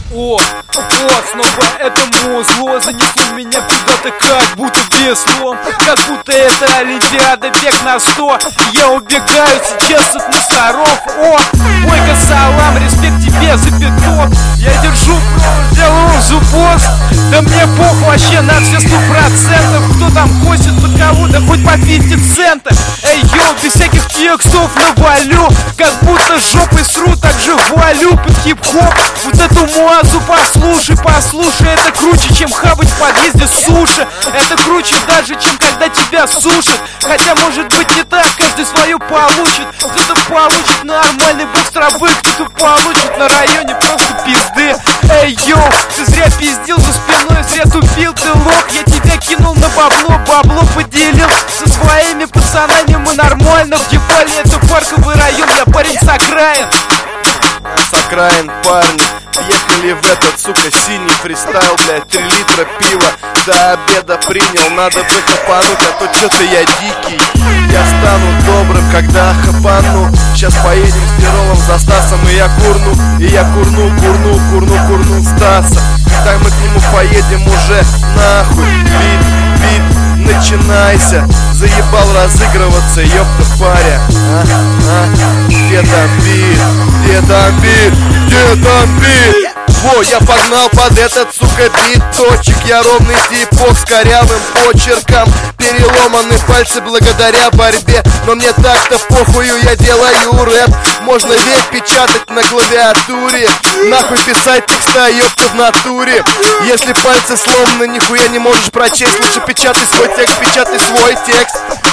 О, снова это музло занесло меня куда-то как будто весло. Как будто это Олимпиада, бег на 100. Я убегаю сейчас от мусоров. О, бойко салам, респект тебе за бетон. Я держу провод, делаю зубос. Да мне похуй вообще на все 100%. Кто там косит под кого, да хоть по 50 центов. Эй, йоу, без всяких текстов навалю. Как будто жопой сру, так же валю под хип-хоп. Вот эту муазу послушай, это круче, чем хавать в подъезде суши. Это круче даже, чем когда тебя сушат. Хотя может быть не так, каждый свою получит. Кто-то получит нормальный бокс травы, кто-то получит на районе просто пизды. Эй, йоу, ты зря пиздил за спиной, зря тупил, ты лох. Я тебя кинул на бабло поделил со своими пацанами. Мы нормально въебали, это парковый район, я парень с окраин. С окраин парни въехали в этот, сука, синий фристайл, блядь, 3 литра пива до обеда принял, надо бы хапануть, а то чё-то я дикий. Я стану добрым, когда хапану. Сейчас поедем с Перовым за Стасом, и я курну Стаса. Когда мы к нему поедем уже нахуй, бит, начинайся. Заебал разыгрываться, ёпта паря. Где там бит? Во, я погнал под этот, сука, биточек. Я ровный типок с корявым почерком. Переломаны пальцы благодаря борьбе. Но мне так-то похую, я делаю рэп. Можно ведь печатать на клавиатуре. Нахуй писать текста, ёпта, в натуре. Если пальцы сломаны, нихуя не можешь прочесть. Лучше печатай свой текст.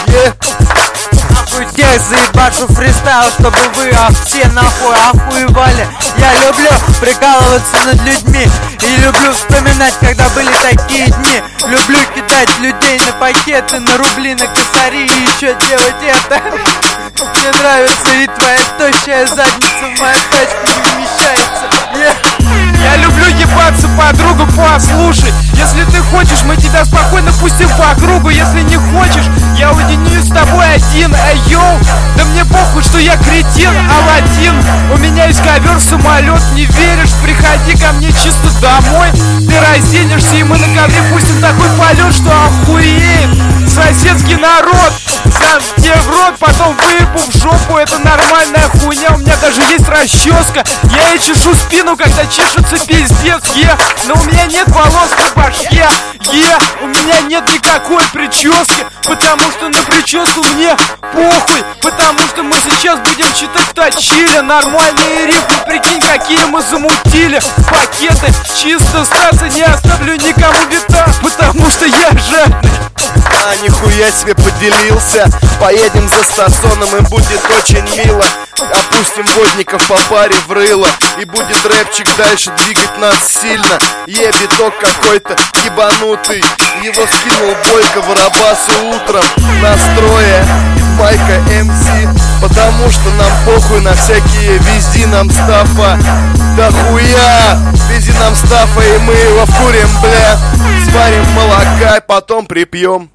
Нахуй текст, заебашу фристайл, чтобы вы все нахуй охуевали. Я люблю прикалываться над людьми и люблю вспоминать, когда были такие дни. Люблю кидать людей на пакеты, на рубли, на косари и еще делать это. Мне нравится и твоя тощая задница в мою тачку не вмещается. Я люблю ебаться, подругу, послушай. Если ты хочешь, мы тебя спокойно пустим по кругу. Если не хочешь, я уединюсь с тобой один. Эй, йоу, да мне похуй, что я кретин, Аладдин. У меня есть ковер, самолет, не веришь? Приходи ко мне чисто домой. Ты разденешься, и мы на ковре пустим такой полет, что охуеет соседский народ. Сам тебе в рот, потом выебу в жопу. Это нормальная хуйня, у меня даже есть расческа. Я ей чешу спину, когда чешется пиздец, но у меня нет волос на башке, у меня нет никакой прически, потому что на прическу мне похуй, потому что мы сейчас будем читать в точиле нормальные рифмы, прикинь, какие мы замутили. Пакеты чисто Стаса не оставлю никому бита, потому что я жадный. Нихуя себе поделился. Поедем за Стасоном, и будет очень мило. Опустим водников по паре в рыло, и будет рэпчик дальше двигать нас сильно. Биток какой-то ебанутый. Его скинул Бойко Воробасу утром. Настрое Майка МС. Потому что нам похуй на всякие вези нам стафа. Да хуя, вези нам стафа, и мы его вкурим, бля. Сварим молока, потом припьем.